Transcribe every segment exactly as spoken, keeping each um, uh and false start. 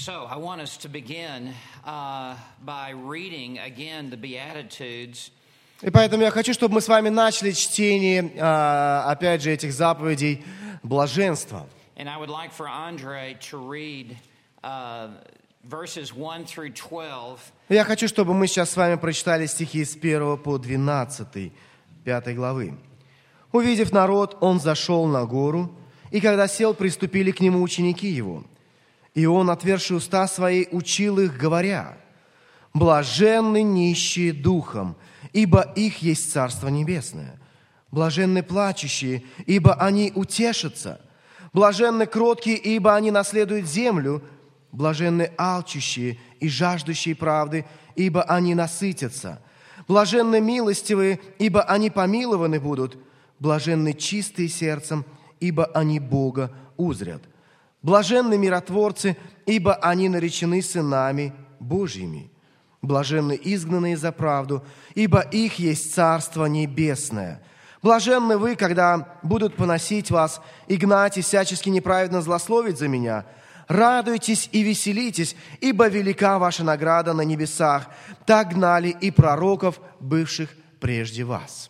So, I want us to begin uh, by reading again the Beatitudes. И поэтому я хочу, чтобы мы с вами начали чтение, а, опять же, этих заповедей блаженства. And I would like for Andre to read uh, verses one through twelve. Я хочу, чтобы мы сейчас с вами прочитали стихи с первого по двенадцатый, пятой главы. «Увидев народ, он зашел на гору, и когда сел, приступили к нему ученики его. И он, отверши уста свои, учил их, говоря: блаженны нищие духом, ибо их есть Царство Небесное. Блаженны плачущие, ибо они утешатся. Блаженны кроткие, ибо они наследуют землю. Блаженны алчущие и жаждущие правды, ибо они насытятся. Блаженны милостивые, ибо они помилованы будут. Блаженны чистые сердцем, ибо они Бога узрят. Блаженны миротворцы, ибо они наречены сынами Божьими. Блаженны изгнанные за правду, ибо их есть Царство Небесное. Блаженны вы, когда будут поносить вас и гнать, и всячески неправедно злословить за меня. Радуйтесь и веселитесь, ибо велика ваша награда на небесах. Так гнали и пророков, бывших прежде вас».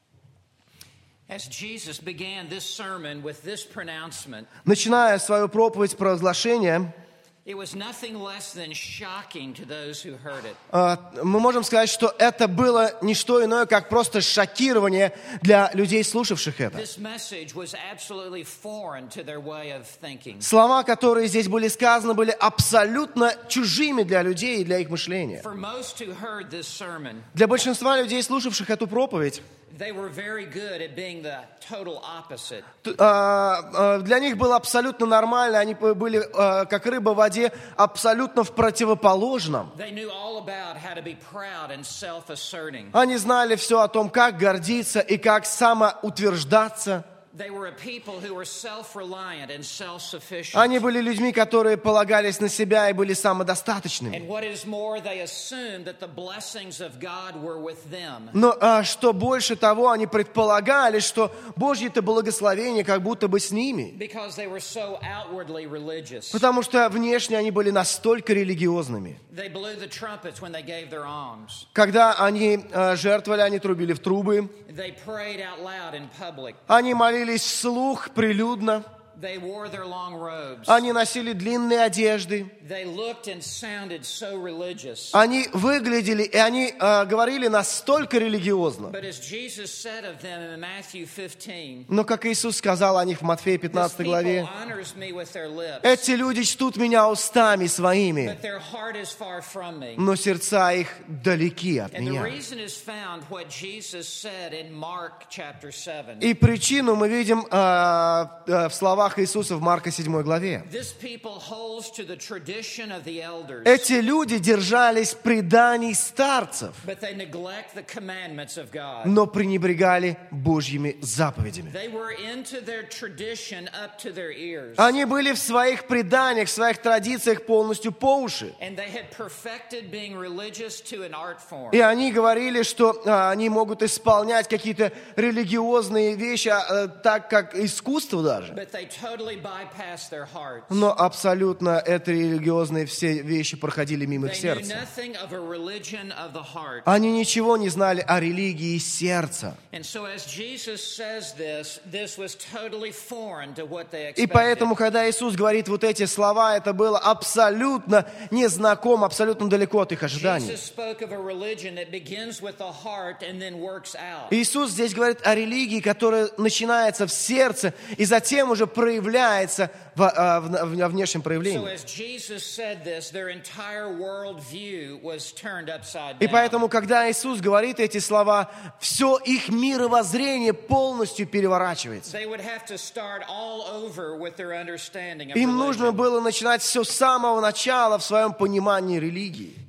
As Jesus began this sermon with this pronouncement, Начиная свою проповедь провозглашения, it was nothing less than shocking to those who heard it. э, мы можем сказать, что это было не что иное, как просто шокирование для людей, слушавших это. This message was absolutely foreign to their way of thinking. Слова, которые здесь были сказаны, были абсолютно чужими для людей и для их мышления. For most who heard this sermon, Для большинства людей, слушавших эту проповедь, they were very good at being the total opposite. т- а, а, для них было абсолютно нормально, они п- были а, как рыба в воде, абсолютно в противоположном. They knew all about how to be proud and self-asserting. Они знали все о том, как гордиться и как самоутверждаться. They were a people who were self-reliant and self-sufficient. Они были людьми, которые полагались на себя и были самодостаточными. And what is more, they assumed that the blessings of God were with them. Но а, что больше того, они предполагали, что Божье-то благословение как будто бы с ними. Because they were so outwardly religious. Потому что внешне они были настолько религиозными. They blew the trumpets when they gave their alms. Когда они а, жертвовали, они трубили в трубы. They prayed out loud in public. Они молились вслух, прилюдно. They wore their long robes. Они носили длинные одежды. They looked and sounded so religious. Они выглядели, и они а, говорили настолько религиозно. But as Jesus said of them in Matthew fifteen, Но, как Иисус сказал о них в Матфея this пятнадцатой people главе, honors me with their lips, эти люди чтут меня устами своими, but their heart is far from me. но сердца их далеки от And the меня. reason is found what Jesus said in Mark chapter seven. И причину мы видим а, а, в словах Иисуса в Марка седьмой главе. This people holds to the tradition of the elders, Эти люди держались преданий старцев, but they neglect the commandments of God. но пренебрегали Божьими заповедями. They were into their tradition up to their ears. Они были в своих преданиях, в своих традициях полностью по уши. And they had perfected being religious to an art form. И они говорили, что а, они могут исполнять какие-то религиозные вещи, а, так как искусство даже. But they totally bypassed their hearts. Но абсолютно это религиозные все вещи проходили мимо их They knew сердца. nothing of a religion of the heart. Они ничего не знали о религии сердца. And so as Jesus says this, this was totally foreign to what they И expected. поэтому, когда Иисус говорит вот эти слова, это было абсолютно незнакомо, абсолютно далеко от их ожиданий. Jesus spoke of a religion that begins with the heart and then works out. Иисус здесь говорит о религии, которая начинается в сердце и затем уже проявляется в, а, в, в внешнем So проявлении. as Jesus said this, their entire worldview was turned upside И down. поэтому, когда Иисус говорит эти слова, все их мировоззрение полностью переворачивается. They would have to start all over with their understanding of Им нужно religion. было начинать все с самого начала в своем понимании религии.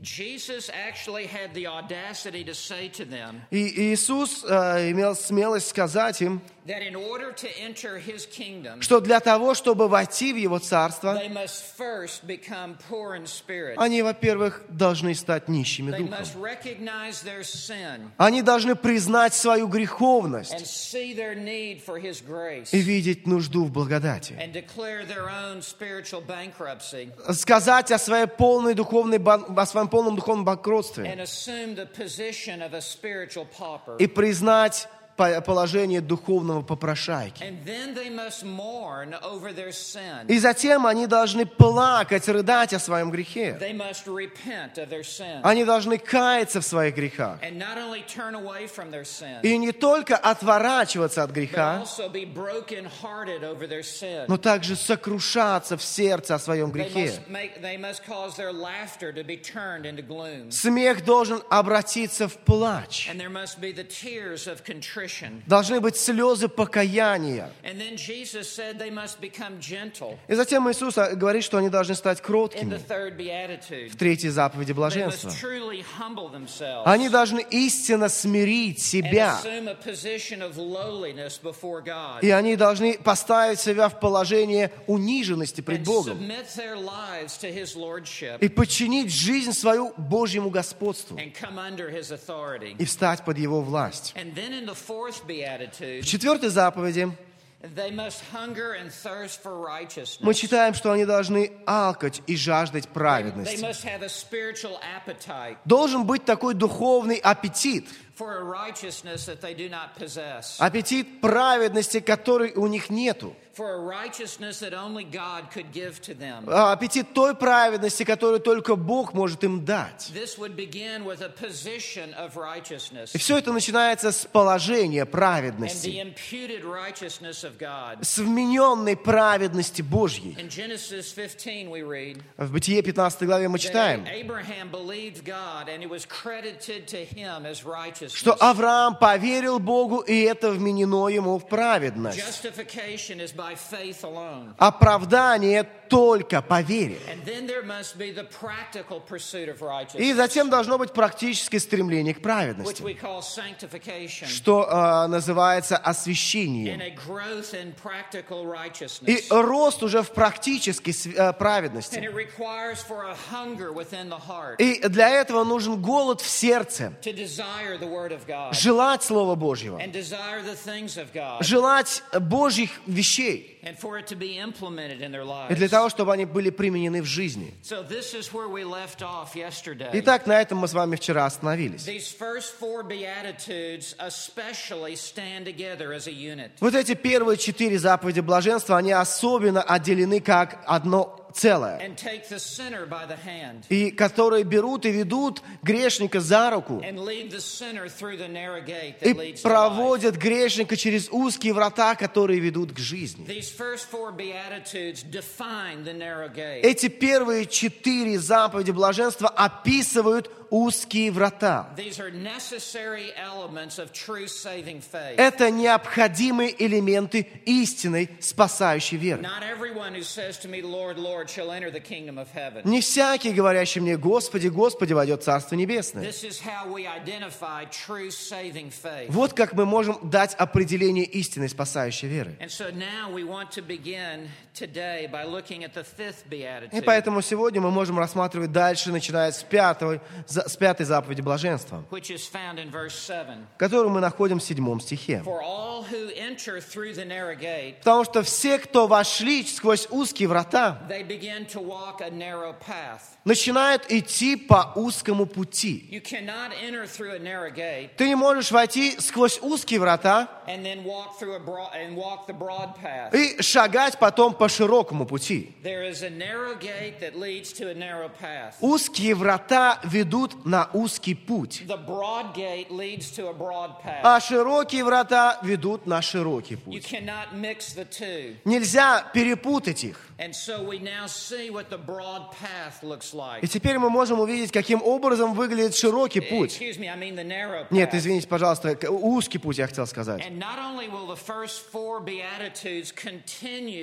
Jesus actually had the audacity to say to them И Иисус э, имел смелость сказать им, that in order to enter his kingdom, что для того, чтобы войти в Его Царство, they must first become poor in spirit. они, во-первых, должны стать нищими They духом. must recognize their sin Они должны признать свою and греховность see their need for his grace и видеть нужду в благодати. and declare their own spiritual bankruptcy Сказать о, своей полной духовной, бан- о своем полном духовном банкротстве and assume the position of a spiritual pauper. и признать по- положение духовного попрошайки. And then they must mourn over their sin. И затем они должны плакать, рыдать о своем грехе. They must repent of their sin. Они должны каяться в своих грехах. And not only turn away from their sin, И не только отворачиваться от but греха, also be broken-hearted over their sin. но также сокрушаться в сердце о своем They грехе. must, make, they must cause their laughter to be turned into gloom. Смех должен обратиться в плач. And there must be the tears of contrition. Должны быть слезы покаяния. And then Jesus said they must become gentle И затем Иисус говорит, что они должны стать in the кроткими. third beatitude. В третьей заповеди They блаженства. must truly humble themselves Они должны истинно смирить and себя. assume a position of lowliness before God. И они должны поставить себя в положение униженности пред And Богом. submit their lives to His lordship И подчинить жизнь свою Божьему господству. and come under His authority. И встать под Его власть. And then in the fourth В beatitude, четвертой заповеди they must hunger and thirst for righteousness. мы читаем, что они должны алкать и жаждать They праведности. must have a spiritual appetite Должен быть такой духовный аппетит. for a righteousness that they do not possess, Аппетит праведности, который у них нету. for a righteousness that only God could give to them. А, Аппетит той праведности, которую только Бог может им дать. This would begin with a position of righteousness И все это начинается с положения and the праведности, imputed righteousness of God. с вмененной праведности Божьей. In Genesis fifteen we read В Бытие пятнадцатой главе мы that читаем, Abraham believed God and it was credited to him as righteousness. что Авраам поверил Богу, и это вменено ему в праведность. Justification is by faith alone. Оправдание только по вере. And then there must be the practical pursuit of righteousness, И затем должно быть практическое стремление к which праведности, we call sanctification, что э, называется and освящением. a growth in practical И righteousness. рост уже в практической св- э, And праведности. it requires for a hunger within the heart И для этого нужен голод в сердце, to desire the Word of God желать Слова Божьего, and desire the things of God, желать Божьих вещей, and for it to be implemented in their и для lives. того, чтобы они были применены в жизни. So this is where we left off yesterday. Итак, на этом мы с вами вчера остановились. These first four beatitudes especially stand together as a unit. Вот эти первые четыре заповеди блаженства, они особенно отделены как одно целое, And take the sinner by the hand и которые берут и ведут грешника за руку and lead the sinner through the narrow gate и that leads to life. проводят грешника через узкие врата, которые ведут к жизни. These first four beatitudes define the narrow gate. Эти первые четыре заповеди блаженства описывают узкие врата. These are necessary elements of true saving faith. Это необходимые элементы истинной спасающей веры. Not everyone who says to me, Lord, Lord, shall enter the kingdom of heaven. Не всякий, говорящий мне, Господи, Господи, войдет в Царство Небесное. This is how we identify true saving faith. Вот как мы можем дать определение истинной спасающей веры. And so now we want to begin today by looking at the fifth И beatitude, поэтому сегодня мы можем рассматривать дальше, начиная с, пятой, за- с пятой заповеди блаженства, which is found in verse seven. которую мы находим в седьмом стихе. For all who enter through the narrow gate, Потому что все, кто вошли сквозь узкие врата, they begin to walk a narrow path. начинают идти по узкому пути. You cannot enter through a narrow gate Ты не можешь войти сквозь узкие врата and then walk through a broad and walk the broad path. и шагать потом по широкому пути. There is a narrow gate that leads to a narrow path. Узкие врата ведут на узкий путь, The broad gate leads to a broad path. а широкие врата ведут на широкий You путь. cannot mix the two. Нельзя перепутать их. And so we now see what the broad path looks И like. теперь мы можем увидеть, каким образом выглядит широкий путь. Excuse me, I mean the narrow Нет, path. извините, пожалуйста, к- узкий путь я хотел сказать. And not only will the first four beatitudes continue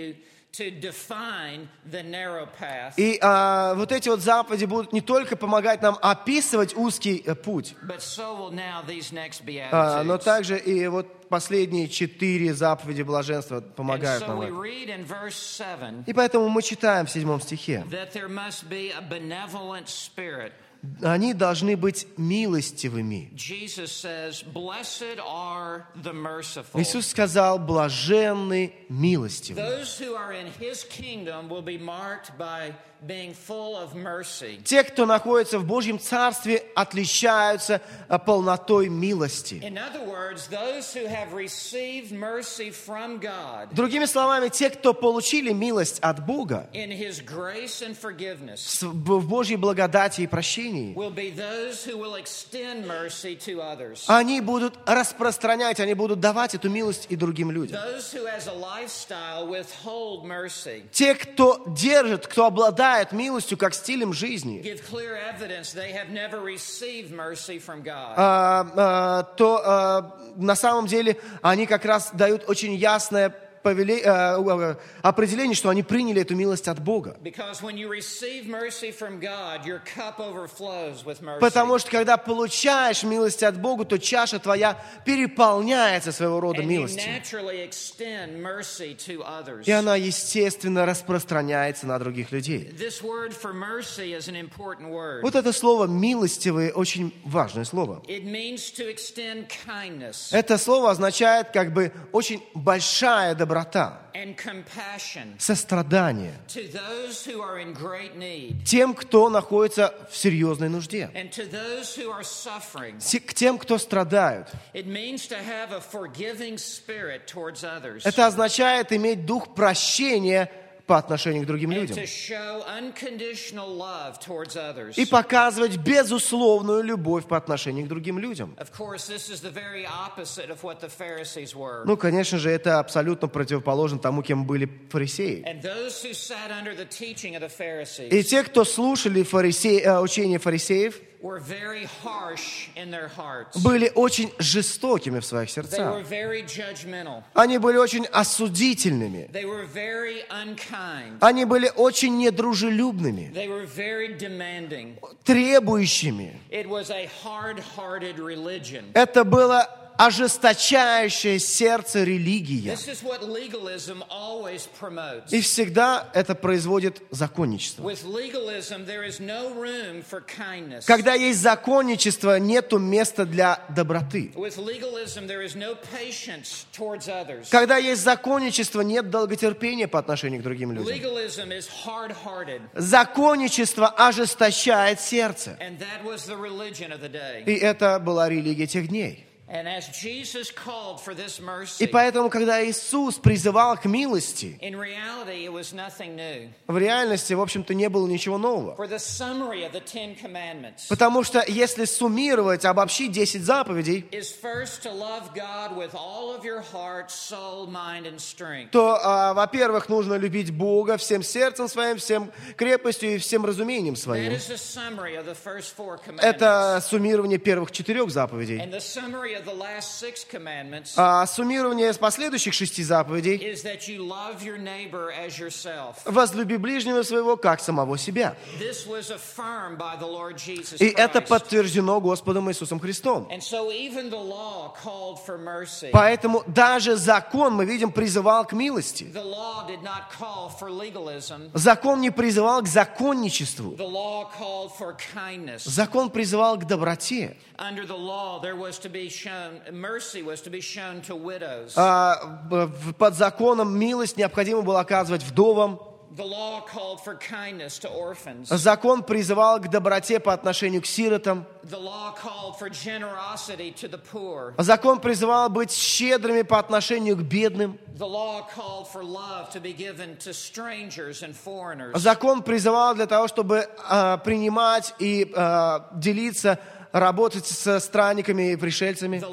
to define the narrow path, И а, вот эти вот заповеди будут не только помогать нам описывать узкий э, путь, but so will now these next а, но beatitudes. также и вот последние четыре заповеди блаженства And помогают so нам в we этом. read in verse seven И поэтому мы читаем в седьмом стихе. that there must be a benevolent spirit. Они должны быть милостивыми. Jesus says, "Blessed are the merciful." Иисус сказал, блаженны милостивы. Those who are in His kingdom will be marked by being full of mercy. Те, кто находится в Божьем Царстве, отличаются а, полнотой милости. In other words, those who have received mercy from God Другими словами, те, кто получили милость от Бога in His grace and forgiveness с- в Божьей благодати и прощении, will be those who will extend mercy to others. они будут распространять, они будут давать эту милость и другим людям. Those who as a lifestyle withhold mercy Те, кто держит, кто обладает милостью как стилем жизни, give clear evidence they have never received mercy from God. а, а, то а, на самом деле они как раз дают очень ясное повеле- а, а, определение, что они приняли эту милость от Бога. Because when you receive mercy from God, your cup overflows with mercy. Потому что когда получаешь милость от Бога, то чаша твоя переполняется своего рода And you милостью. naturally extend mercy to others. И она, естественно, распространяется на других людей. This word for mercy is an important word. Вот это слово «милостивый» очень важное слово. It means to extend kindness Это слово означает как бы очень большая доброта, and compassion сострадание to those who are in great need тем, кто находится в серьезной нужде, and to those who are suffering. те- к тем, кто страдают. It means to have a forgiving spirit towards others Это означает иметь дух прощения по отношению к другим and людям to show unconditional love towards others. и показывать безусловную любовь по отношению к другим людям. Of course, this is the very opposite of what the Pharisees were. Ну, конечно же, это абсолютно противоположно тому, кем были фарисеи. And those who sat under the teaching of the Pharisees И те, кто слушали фарисе- э, учение фарисеев, were very harsh in their hearts. были очень жестокими в своих They were сердцах. very judgmental. Они были очень осудительными. They were very unkind. Они были очень недружелюбными, They were very demanding. требующими. It was a hard-hearted religion. Это было ожесточающее сердце религия. This is what legalism always promotes. И всегда это производит законничество. With legalism, there is no room for kindness. Когда есть законничество, нету места для доброты. With legalism, there is no patience towards others. Когда есть законничество, нет долготерпения по отношению к другим людям. Legalism is hard-hearted, Законничество ожесточает сердце. and that was the religion of the day. И это была религия тех дней. And as Jesus called for this И mercy, поэтому, когда Иисус призывал к милости, in reality, it was nothing new. в реальности, в общем-то, не было ничего нового. For the summary of the Ten Commandments Потому что если суммировать, обобщить десять заповедей, is first to love God with all of your heart, soul, mind, and strength. то, а, во-первых, нужно любить Бога всем сердцем своим, всем крепостью и всем разумением That своим. is the summary of the first four commandments. Это суммирование первых четырех заповедей. And the summary of the last six commandments А суммирование последующих шести заповедей: is that you love your neighbor as yourself. возлюби ближнего своего, как самого себя. This was affirmed by the Lord Jesus И это Christ. подтверждено Господом Иисусом Христом. And so even the law called for mercy. Поэтому даже закон, мы видим, призывал к милости. The law did not call for legalism. Закон не призывал к законничеству. The law called for kindness. Закон призывал к доброте. Under the law, there was to be shown, mercy was to be shown to widows. А, в- под законом милость необходимо было оказывать вдовам. The law called for kindness to orphans. Закон призывал к доброте по отношению к сиротам. The law called for generosity to the poor. Закон призывал быть щедрыми по отношению к бедным. The law called for love to be given to strangers and foreigners. Закон призывал для того, чтобы а, принимать и а, делиться, работать со странниками и пришельцами. The law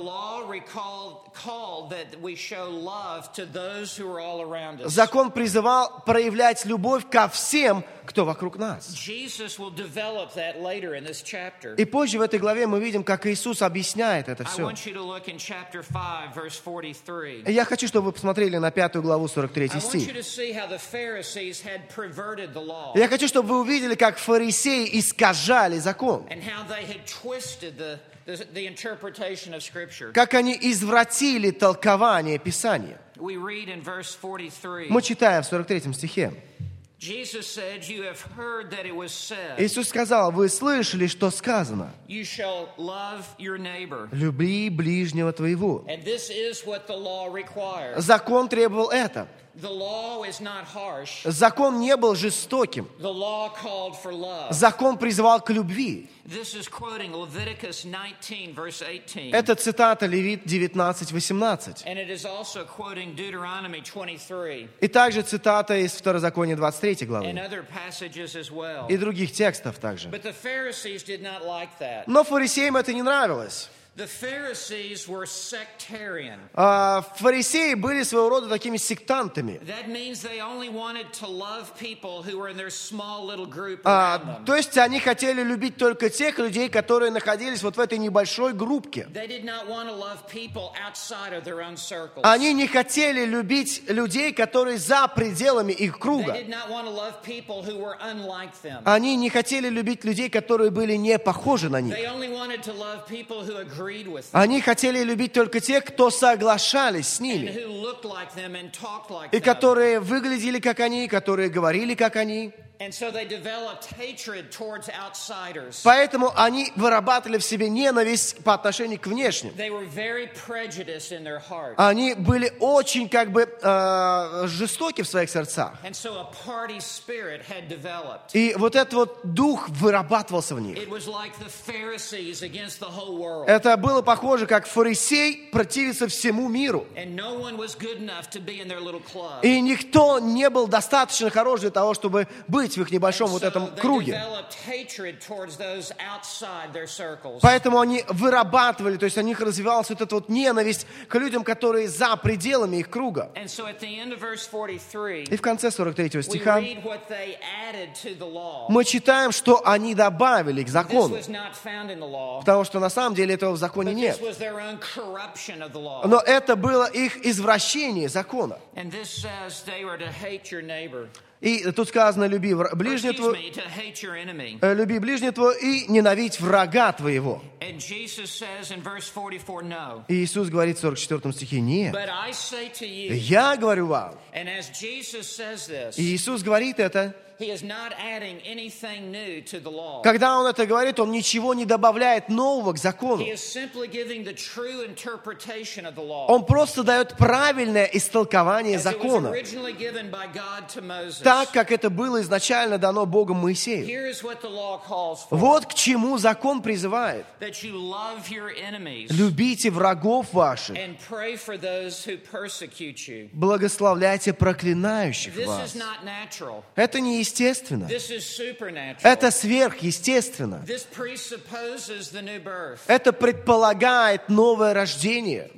Закон призывал проявлять любовь ко всем, кто вокруг нас. И позже в этой главе мы видим, как Иисус объясняет это все. И я хочу, чтобы вы посмотрели на пятую главу, сорок третий стих. Я хочу, чтобы вы увидели, как фарисеи искажали закон. Как они извратили толкование Писания. Мы читаем в сорок третьем стихе. Иисус сказал: вы слышали, что сказано: люби ближнего твоего. Закон требовал это. Закон не был жестоким. Закон призывал к любви. Это цитата Левит девятнадцать восемнадцать. И также цитата из Второзакония двадцать третьей главы. И других текстов также. Но фарисеям это не нравилось. А, фарисеи были своего рода такими сектантами. А, то есть они хотели любить только тех людей, которые находились вот в этой небольшой группке. Они не хотели любить людей, которые за пределами их круга. Они не хотели любить людей, которые были не похожи на них. Они хотели любить только тех, кто соглашались с ними, и которые выглядели как они, которые говорили как они. Поэтому они вырабатывали в себе ненависть по отношению к внешним. Они были очень как бы э, жестоки в своих сердцах. И вот этот вот дух вырабатывался в них. Это было похоже, как фарисей противится всему миру. И никто не был достаточно хорош для того, чтобы быть в их небольшом вот этом круге. Поэтому они вырабатывали, то есть у них развивалась вот эта вот ненависть к людям, которые за пределами их круга. И в конце сорок третьего стиха мы читаем, что они добавили к закону, потому что на самом деле этого в законе нет. Но это было их извращение закона. И тут сказано: люби ближнего твоего, люби ближнего твоего и ненавидь врага твоего. И Иисус говорит в сорок четвёртом стихе: нет. Я говорю вам. И Иисус говорит это. Когда Он это говорит, Он ничего не добавляет нового к закону. Он просто дает правильное истолкование закона, так, как это было изначально дано Богом Моисею. Вот к чему закон призывает. Любите врагов ваших, благословляйте проклинающих вас. Это не естественно. Это сверхъестественно. Это предполагает новое рождение.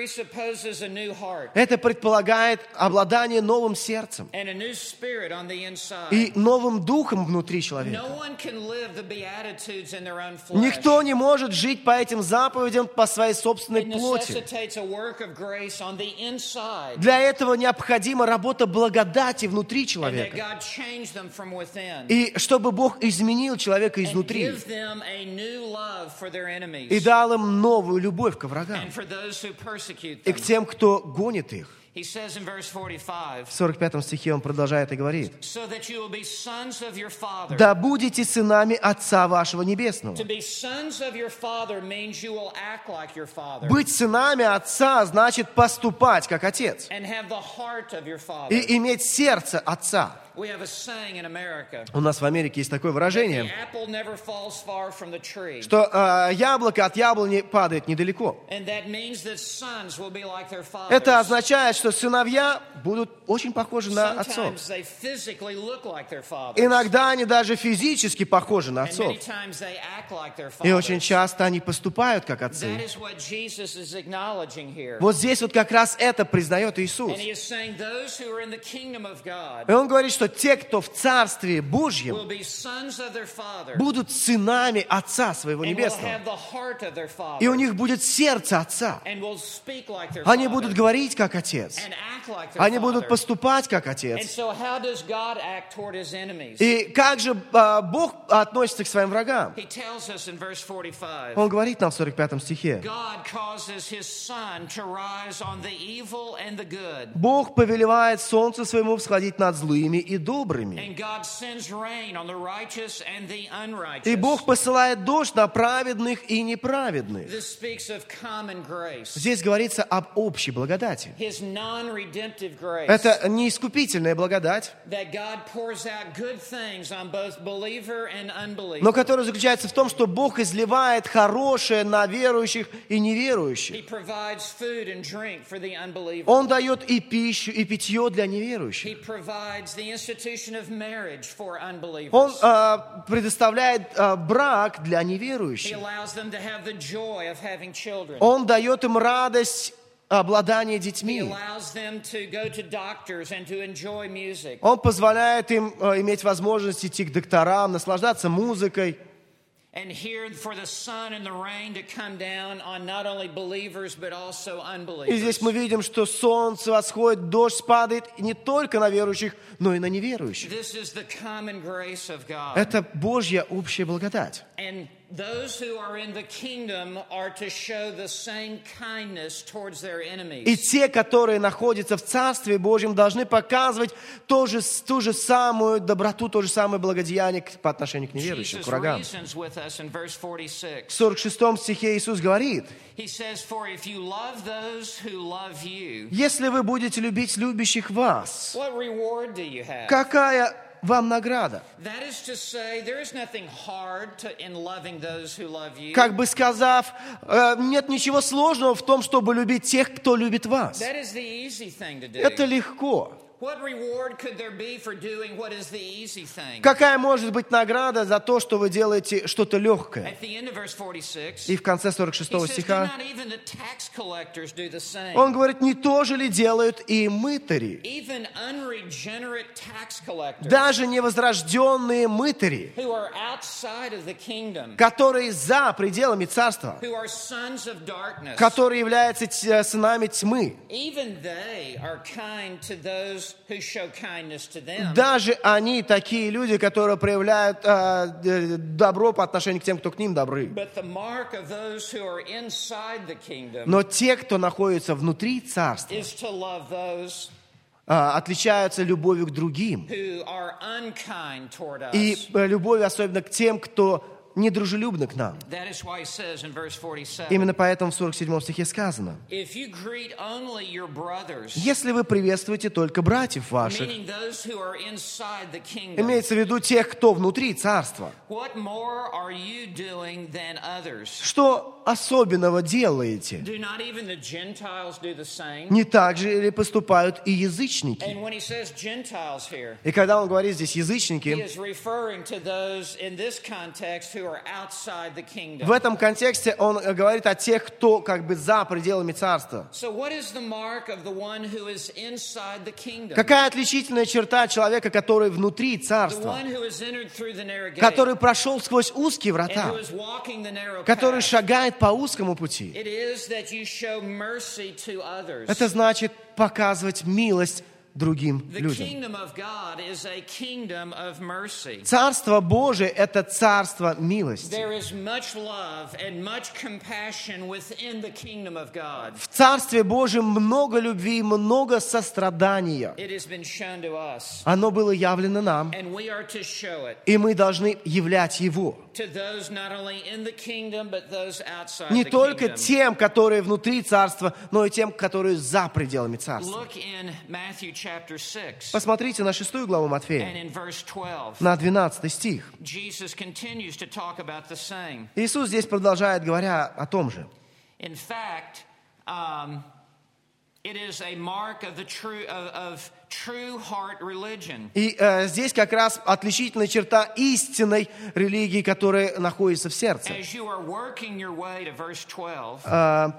Это предполагает обладание новым сердцем и новым духом внутри человека. Никто не может жить по этим заповедям по своей собственной плоти. Для этого необходима работа благодати внутри человека. И чтобы Бог изменил человека изнутри и дал им новую любовь к врагам и к тем, кто гонит их. В сорок пятом стихе он продолжает и говорит: «Да будете сынами Отца вашего Небесного». Быть сынами Отца значит поступать как Отец и иметь сердце Отца. У нас в Америке есть такое выражение, что э, яблоко от яблони падает недалеко. Это означает, что что сыновья будут очень похожи на отцов. Sometimes they physically look like their fathers. Иногда они даже физически похожи на And отцов. many times they act like their И очень fathers. часто они поступают как That отцы. is what Jesus is acknowledging here. Вот здесь вот как раз это признает Иисус. And he is saying those who are in the kingdom of God И Он говорит, что те, кто в Царстве Божьем, will be sons of their father будут сынами Отца Своего and will Небесного. have the heart of their father И у них будет сердце Отца. and will speak like their Они father будут говорить как Отец. and act like their Они father. будут поступать как And Отец. so how does God act toward his enemies? И как же а, Бог относится к своим врагам? He tells us in verse forty-five. Он говорит нам в сорок пятом стихе. God causes his sun to rise on the evil and the good. Бог повелевает солнцу своему всходить над злыми и добрыми. And God sends rain on the righteous and the unrighteous. И Бог посылает дождь на праведных и неправедных. This speaks of common grace. Здесь говорится об общей благодати. His non-redemptive grace. Это не искупительная благодать, That God pours out good things on both believer and unbeliever. но которая заключается в том, что Бог изливает хорошее на верующих и неверующих. He provides food and drink for the unbeliever. Он дает и пищу, и питье для He неверующих. provides the institution of marriage for unbelievers. Он а, предоставляет а, брак для He неверующих. allows them to have the joy of having children. Он дает им радость обладания He детьми. allows them to go to doctors and to enjoy music. Он позволяет им а, иметь возможность идти к докторам, наслаждаться музыкой. And here for the sun and the rain to come down on not only believers but also И здесь unbelievers. мы видим, что солнце восходит, дождь падает не только на верующих, но и на неверующих. This is the common grace of God. Это Божья общая благодать. And those who are in the kingdom are to show the same kindness towards their И enemies. те, которые находятся в Царстве Божьем, должны показывать то же, ту же самую доброту, то же самое благодеяние к- по отношению к неверующим, к Jesus врагам. reasons with us in verse В forty-six. сорок шестом стихе Иисус говорит: He says, "For if you love those who love you, «Если вы будете любить любящих вас, what reward do you have?" какая вам награда?» That is to say, there is nothing hard to, in loving those who love you. Как бы сказав, э, нет ничего сложного в том, чтобы любить тех, кто любит вас. That is the easy thing to do. Это легко. What reward could there be for doing what is the easy thing? Какая может быть награда за то, что вы делаете что-то легкое? At the end of verse forty-six, И в конце сорок he шестого says, "Do стиха not even the tax collectors do the same." он говорит: не то же ли делают и мытари? Even unregenerate tax collectors Даже невозрожденные мытари, who are outside of the kingdom, которые за пределами царства, who are sons of darkness, которые являются т- сынами тьмы, even they are kind to those who show kindness to them. даже они такие люди, которые проявляют а, д- добро по отношению к тем, кто к ним добры. But the mark of those who are inside the kingdom Но те, кто находится внутри царства, is to love those а, отличаются любовью к другим. who are unkind toward us. И э, любовью особенно к тем, кто недружелюбны к нам. That is why he says in verse forty-seven, Именно поэтому в сорок седьмом стихе сказано: if you greet only your brothers, «Если вы приветствуете только братьев ваших», meaning those who are inside the kingdom, имеется в виду тех, кто внутри царства, what more are you doing than others? что особенного делаете? Do not even the Gentiles do the same? Не так же ли поступают и язычники? And when he says Gentiles here, И когда он говорит здесь he язычники, is referring to those in this context who are outside the kingdom. в этом контексте он э, говорит о тех, кто как бы за пределами царства. So what is the mark of the one who is inside the kingdom? Какая отличительная черта человека, который внутри The царства, one who has entered through the narrow gate который прошел сквозь узкие and врата, who is walking the narrow который path? шагает по узкому пути? It is that you show mercy to others. Это значит показывать милость другим The людям. kingdom of God is a kingdom of mercy. Царство Божие – это царство милости. There is much love and much compassion within the kingdom of God. В Царстве Божьем много любви, много сострадания. It has been shown to us, Оно было явлено нам, and we are to show it и мы должны являть его. to those not only in the kingdom, but those outside Не the только kingdom. тем, которые внутри царства, но и тем, которые за пределами царства. Look in Matthew chapter six Посмотрите на шестую главу and Матфея, in verse twelve. на двенадцатый стих. Jesus continues to talk about the same. Иисус здесь продолжает, говоря о том же. In fact, um, It is a mark of the true of, of true heart religion. И э, здесь как раз отличительная черта истинной религии, которая находится в сердце. As you are working your way to verse twelve, Э,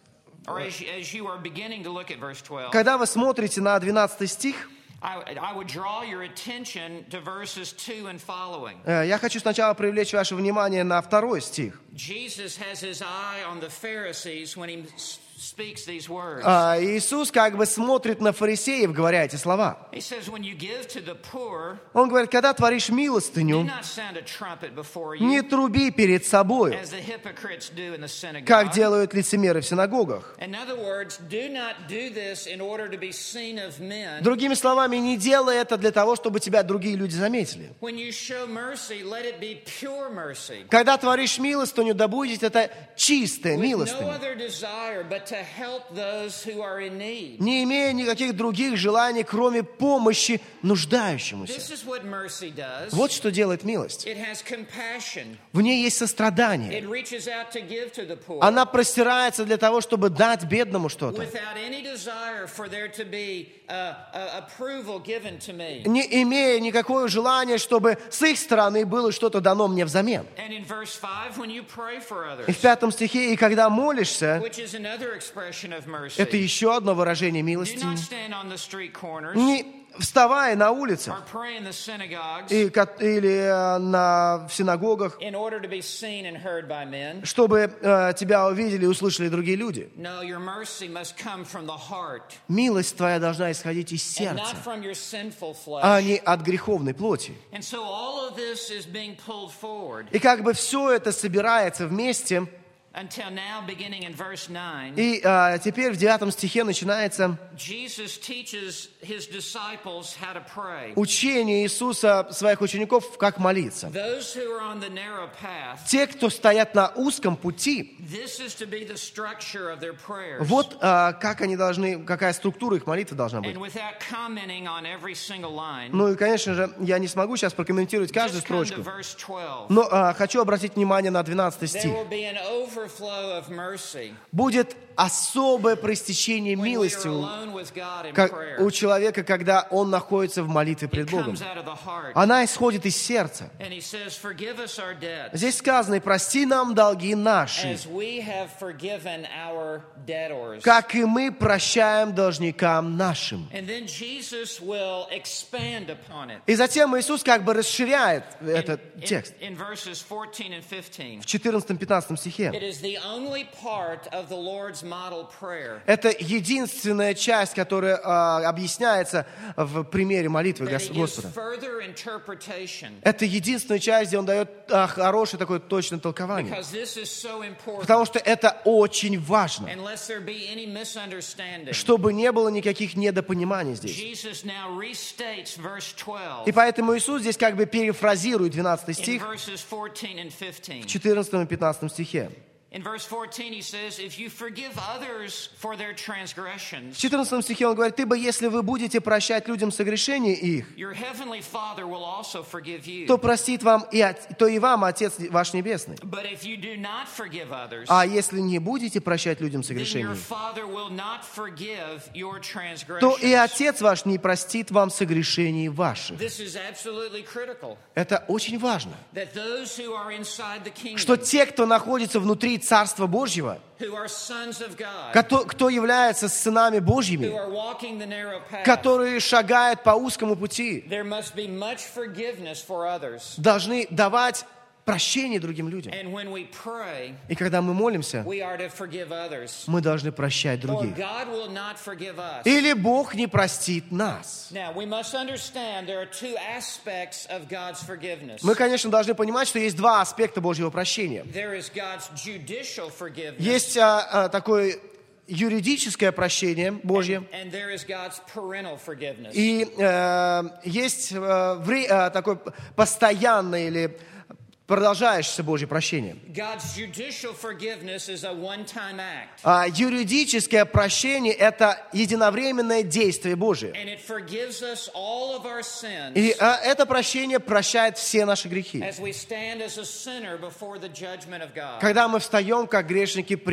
or as, as you are beginning to look at verse twelve, Когда вы смотрите на двенадцатый стих, I, I would draw your attention to verses two and following. э, я хочу сначала привлечь ваше внимание на второй стих. Jesus has his eye on the Pharisees when he s- speaks these words. А, Иисус как бы смотрит на фарисеев, говоря эти слова. He says, when you give to the poor, Он говорит, когда творишь do милостыню, not sound a trumpet before не you, труби перед собой, as the hypocrites do in the как synagogue. делают лицемеры в синагогах. In other words, do not do this in order to be seen of men. Другими словами, не делай это для того, чтобы тебя другие люди заметили. When you show mercy, let it be pure mercy, Когда творишь милостыню, да будет это чистая with no милостыня, other desire but to help those who are in need. не имея никаких других желаний, кроме помощи нуждающемуся. This is what mercy does. Вот что делает милость. It has compassion. В ней есть сострадание. It reaches out to give to the poor Она простирается для того, чтобы дать бедному что-то, without any desire for there to be uh, uh, approval given to me. не имея никакого желания, чтобы с их стороны было что-то дано мне взамен. And in verse five, when you pray for И в others, пятом стихе, и когда молишься, which is another expression of mercy, это еще одно выражение do милости. not stand on the street corners Не вставая на or улицах pray in the synagogues и ко- или э, на, в синагогах, in order to be seen and heard by men. чтобы э, тебя увидели и услышали другие люди. No, your mercy must come from the heart Милость твоя должна исходить из and сердца, not from your sinful а flesh. не от греховной плоти. And so all of this is being pulled forward И как бы все это собирается вместе, until now, beginning in verse nine. и э, теперь в девятом стихе начинается Jesus teaches his disciples how to pray. учение Иисуса своих учеников, как молиться. Those who are on the narrow path, Те, кто стоят на узком пути, this is to be the structure of their prayers. вот э, как они должны, какая структура их молитвы должна быть. And without commenting on every single line, Ну и, конечно же, я не смогу сейчас прокомментировать каждую just come to строчку, verse twelve. но э, хочу обратить внимание на двенадцатый There стих. will be an overflow of mercy Будет особое проистечение when we милости are у, alone with God in как- prayer. у человека, когда он находится в молитве пред It Богом. comes out of the heart. Она исходит из сердца. And he says, forgive us our debts Здесь сказано, и прости нам долги наши, as we have forgiven our debtors. как и мы прощаем должникам нашим. And then Jesus will expand upon it. И затем Иисус как бы расширяет этот In, текст in verses fourteen and fifteen. в четырнадцатом-пятнадцатом стихе. It is the only part of the Lord's model prayer Это единственная часть, которая а, объясняется в примере молитвы that he Гос- gives Господа. further interpretation, Это единственная часть, где Он дает а, хорошее такое точное толкование. because this is so important. Потому что это очень важно, Unless there be any misunderstanding, чтобы не было никаких недопониманий здесь. Jesus now restates verse twelve И поэтому Иисус здесь как бы перефразирует двенадцатый in стих verses fourteen and fifteen. в четырнадцатом и пятнадцатом стихе. In verse fourteen, he says, if you forgive others for their В transgressions, четырнадцатом стихе он говорит, «Ибо если вы будете прощать людям согрешения их, your heavenly Father will also forgive you. то простит вам и, от- то и вам Отец ваш Небесный. But if you do not forgive others, А если не будете прощать людям then your согрешения их, Father will not forgive your то и transgressions. Отец ваш не простит вам согрешений ваших». This is absolutely critical, Это очень важно, that those who are inside the что kingdom, те, кто находится внутри Царства Божьего, who are sons of God, кто, кто является сынами who Божьими, are walking the narrow path, которые шагают по узкому пути, there must be much forgiveness for others. должны давать прощение другим людям. And when we pray, И когда мы молимся, we are to forgive others. мы должны прощать Or других. God will not forgive us. Или Бог не простит нас. Now, we must understand there are two aspects of God's forgiveness. Мы, конечно, должны понимать, что есть два аспекта Божьего прощения. There is God's judicial forgiveness, Есть а, а, такое юридическое прощение Божье, and there is God's parental forgiveness. и э, есть э, вре- э, такое постоянное или продолжающееся Божье прощение. God's judicial forgiveness is a one-time act, А юридическое прощение – это единовременное действие Божие. and it forgives us all of our sins И а, это прощение прощает все наши грехи. as we stand as a sinner before the judgment of God. Когда мы встаем, как грешники, пред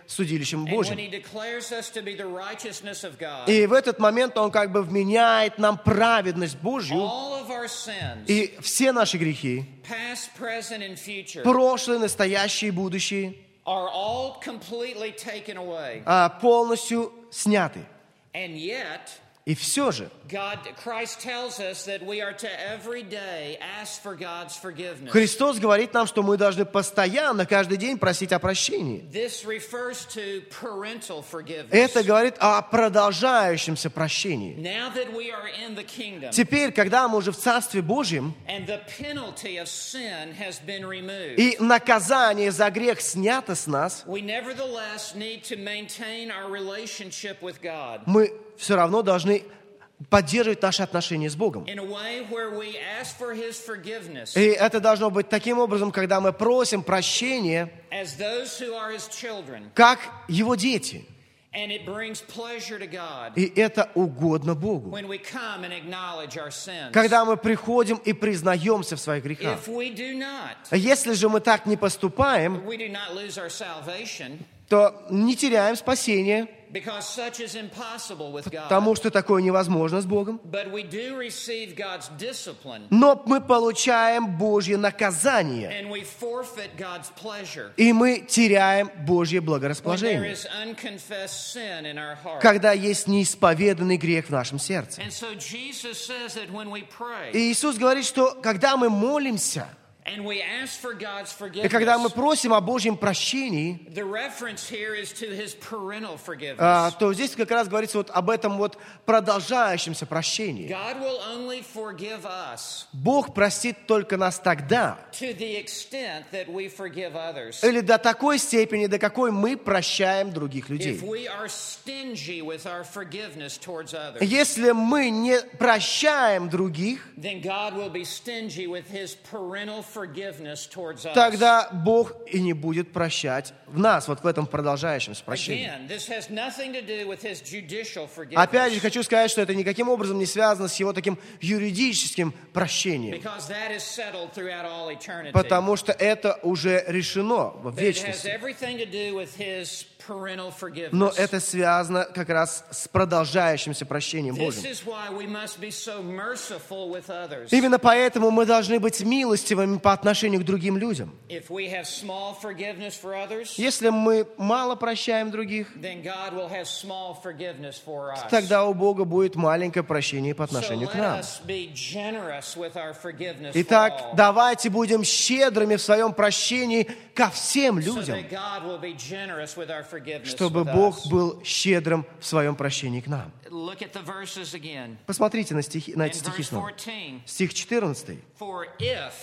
судилищем And when Божьим. he declares us to be the righteousness of God, И в этот момент Он как бы вменяет нам праведность Божью, all of our sins, и все наши грехи, past, present, and future, прошлые, настоящие и будущие, are all completely taken away. а, полностью сняты. And yet, И все же God, Christ tells us that we are to every day ask for God's forgiveness. Христос говорит нам, что мы должны постоянно, каждый день просить о прощении. This refers to parental forgiveness. Это говорит о продолжающемся прощении. Now that we are in the kingdom Теперь, когда мы уже в Царстве Божьем, and the penalty of sin has been removed, и наказание за грех снято с нас, we nevertheless need to maintain our relationship with God мы все равно должны поддерживать наши отношения с Богом. in a way where we ask for His forgiveness И это должно быть таким образом, когда мы просим прощения, as those who are His children, как Его дети. and it brings pleasure to God И это угодно Богу. when we come and acknowledge our sins. Когда мы приходим и признаемся в своих грехах. If we do not, Если же мы так не поступаем, we do not lose our salvation, то не теряем спасение, because such is impossible with God. потому что такое невозможно с Богом. But we do receive God's discipline, Но мы получаем Божье наказание, and we forfeit God's pleasure и мы теряем Божье when there благорасположение, is unconfessed sin in our heart. когда есть неисповеданный грех в нашем сердце. And so Jesus says that when we pray И Иисус говорит, что когда мы молимся, and we ask for God's и когда мы forgiveness, просим о Божьем прощении, the reference here is to His parental forgiveness. а, то здесь как раз говорится вот об этом вот продолжающемся прощении. God will only forgive us Бог простит только нас тогда, to the extent that we forgive others. или до такой степени, до какой мы прощаем других людей. If we are stingy with our forgiveness towards others, Если мы не прощаем других, then God will be stingy with His parental forgiveness towards us. тогда Бог и не будет прощать в нас, вот в этом продолжающемся прощении. Again, this has nothing to do with His judicial Опять же, forgiveness, хочу сказать, что это никаким образом не связано с его таким юридическим прощением, because that is settled throughout all eternity. потому что это уже решено в But it has вечности. everything to do with His parental Но forgiveness. это связано как раз с продолжающимся прощением This Божьим. is why we must be so merciful with others. Именно поэтому мы должны быть милостивыми по отношению к другим людям. If we have small forgiveness for others, Если мы мало прощаем других, then God will have small forgiveness for us. тогда у Бога будет маленькое прощение по So отношению к let нам. us be generous with our forgiveness for Итак, all, давайте будем щедрыми в своем прощении ко всем so людям, that God will be generous with our forgiveness чтобы with Бог us. был щедрым в своем прощении к нам. Look at the verses again. Посмотрите на, стихи, на In эти стихи verse снова. fourteen, Стих четырнадцатый. for if,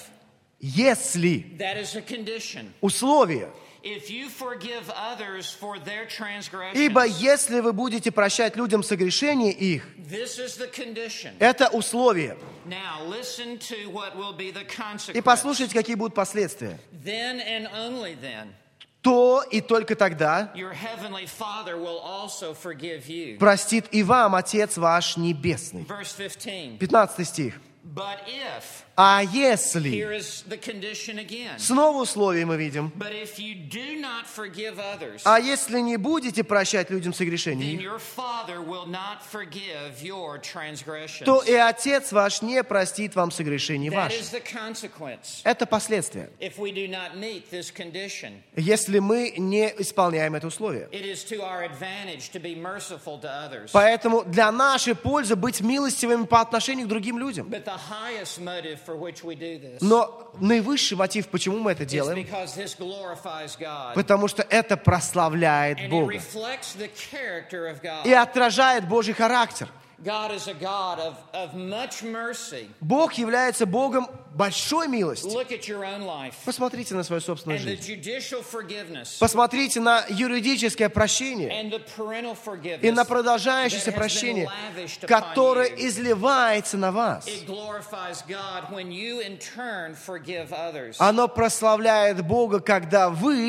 Если, that is a condition, условие, if you forgive others for their transgressions, ибо если вы будете прощать людям согрешения их, this is the condition. это условие. Now listen to what will be the И consequence. послушайте, какие будут последствия. Then and only then, То и только тогда your heavenly Father will also forgive you. простит и вам Отец ваш Небесный. Verse fifteen. пятнадцатый стих. But if, А here если, is the condition again. снова условие мы видим, But if you do not forgive others, а если не будете прощать людям согрешения then их, your Father will not forgive your transgressions. то и Отец ваш не простит вам согрешений That ваших. is the consequence Это последствия, if we do not meet this condition. если мы не исполняем это условие. It is to our advantage to be merciful to others. Поэтому для нашей пользы быть милостивыми по отношению к другим людям. But the highest motive for which we do this Но наивысший мотив, почему мы это is делаем, because this glorifies God. потому что это прославляет And it Бога reflects the character of God. и отражает Божий характер. God is a God of, of much mercy. Бог является Богом большой милости. Look at your own life. Посмотрите на свою собственную And the жизнь. judicial forgiveness Посмотрите на юридическое прощение and the parental forgiveness и на that продолжающееся has been прощение, lavished upon которое you. изливается на вас. It glorifies God when you in turn forgive others. Оно прославляет Бога, когда вы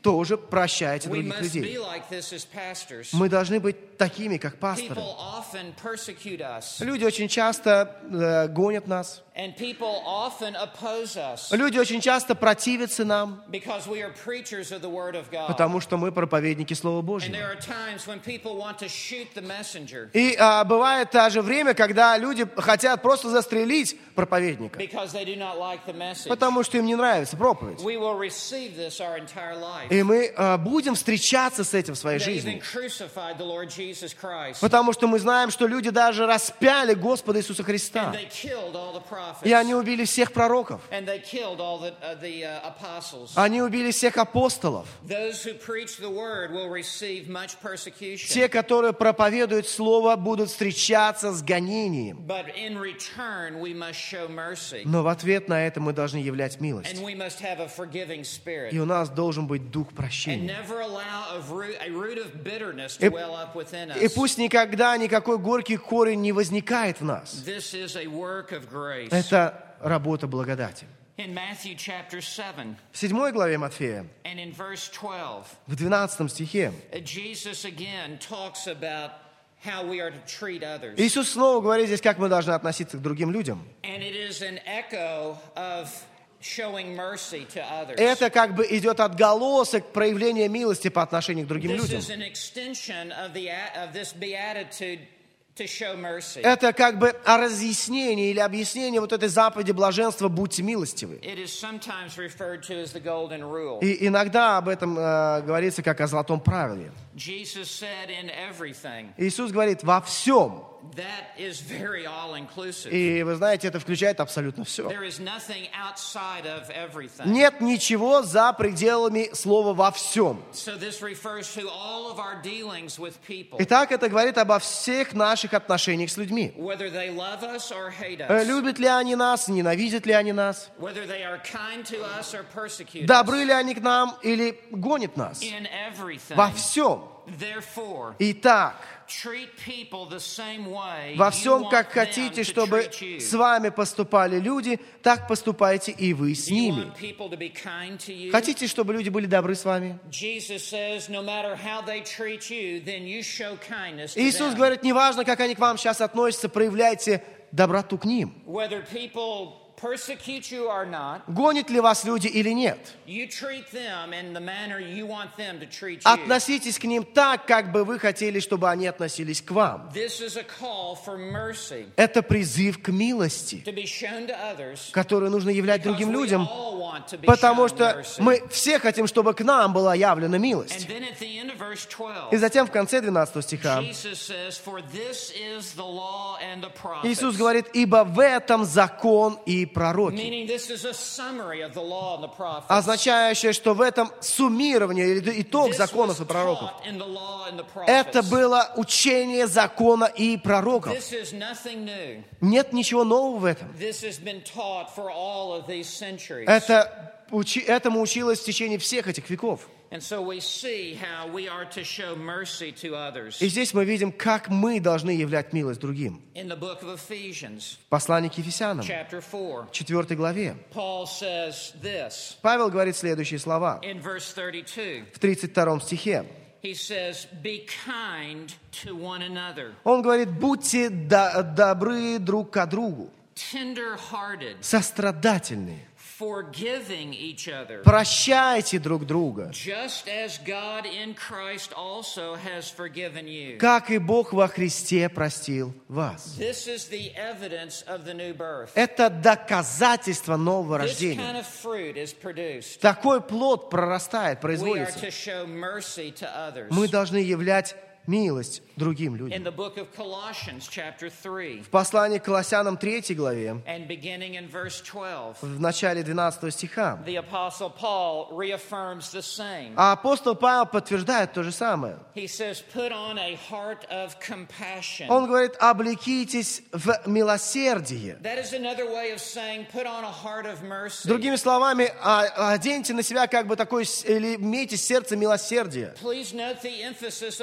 тоже прощайте We других must be людей. like this as pastors. Мы должны быть такими, как пасторы. People often persecute us, Люди очень часто э, гонят нас. and people often oppose us Люди очень часто противятся нам, because we are preachers of the Word of God. потому что мы проповедники Слова And Божьего. there are times when people want to shoot the messenger И а, бывает даже время, когда люди хотят просто застрелить проповедника, because they do not like the message. потому что им не нравится проповедь. We will receive this our entire life. И мы а, будем встречаться с этим в своей They even жизни, crucified the Lord Jesus Christ, потому что мы знаем, что люди даже распяли Господа Иисуса Христа. and they killed all the prophets, И они убили всех пророков. and they killed all the, uh, the uh, apostles. Они убили всех апостолов. Those who preach the word will receive much persecution, Те, которые проповедуют Слово, будут встречаться с гонением. but in return we must show mercy, Но в ответ на это мы должны являть милость. and we must have a forgiving spirit, И у нас должен быть дух and прощения. never allow a root, a root of bitterness И, to well up within и us. пусть никогда никакой горький корень не возникает в нас. This is a work of grace. Это работа благодати. In Matthew chapter seven В седьмой главе Матфея, and in verse twelve, в двенадцатом стихе, uh, Jesus again talks about how we are to treat others. Иисус снова говорит здесь, как мы должны относиться к другим людям. And it is an echo of showing mercy to others. Это как бы идет отголосок проявления милости по отношению к другим This людям. is an extension of, the, of this beatitude to show mercy. Это как бы разъяснение или объяснение вот этой заповеди блаженства «Будьте милостивы». It is sometimes referred to as the golden rule. И иногда об этом э, говорится как о золотом правиле. Jesus said in everything. Иисус говорит «во всем». That is very all-inclusive. И вы знаете, это включает абсолютно все. There is nothing outside of everything. Нет ничего за пределами слова «во всем». So this refers to all of our dealings with people, Итак, это говорит обо всех наших отношениях с людьми. whether they love us or hate Э, us, Любят ли они нас, ненавидят ли они нас, whether they are kind to us or persecute us. добры ли они к нам или гонят нас. In everything, Во всем. therefore, Итак, treat people the same way во you всем, want как them хотите, to чтобы treat you. с вами поступали люди, так поступайте и вы с Do you ними. want people to be kind to you? Хотите, чтобы люди были добры с вами? Jesus says, no matter how they treat you, then you show kindness to Иисус them. говорит, неважно, как они к вам сейчас относятся, проявляйте доброту к ним. Whether people persecute you or not, Гонят ли вас люди или нет? you treat them in the manner you want them to treat you. Относитесь к ним так, как бы вы хотели, чтобы они относились к вам. This is a call for mercy Это призыв к милости, to be shown to others, которую нужно являть because другим we людям, all want to be потому shown что mercy. мы все хотим, чтобы к нам была явлена And милость. then at the end of verse twelve, И затем в конце двенадцатого стиха Jesus says, for this is the law and the prophets. Иисус говорит, ибо в этом закон и пророки. Meaning this is a summary of the law and the prophets. Означающее, что в этом суммирование или итог This законов was и пророков. taught in the law and the prophets. Это было учение закона и пророков. This is nothing new. Нет ничего нового в этом. This has been taught for all of these centuries. Это, учи, этому училось в течение всех этих веков. And so we see how we are to show mercy to others. И здесь мы видим, как мы должны являть милость другим. In the book of Ephesians, В послании к Ефесянам, chapter four, четвёртой главе, Paul says this Павел говорит следующие слова. in verse thirty-two. В тридцать втором стихе. He says, be kind to one another, Он говорит, будьте до- добры друг к другу, tender-hearted, сострадательные, forgiving each other, прощайте друг друга, just as God in Christ also has forgiven you. как и Бог во Христе простил вас. This is the evidence of the new birth. Это доказательство нового This рождения. kind of fruit is produced. Такой плод прорастает, We are производится. to show mercy to others. Мы должны являть милость другим In людям. the book of Colossians, chapter three, В послании к Колоссянам третьей главе, and beginning in verse twelve, в начале двенадцатого стиха, the Apostle Paul reaffirms the same. а апостол Павел подтверждает то же самое. He says, put on a heart of compassion. Он говорит, облекитесь в милосердие. That is another way of saying, put on a heart of mercy. Другими словами, а- оденьте на себя как бы такое, с- или имейте сердце милосердия. Please note the emphasis upon the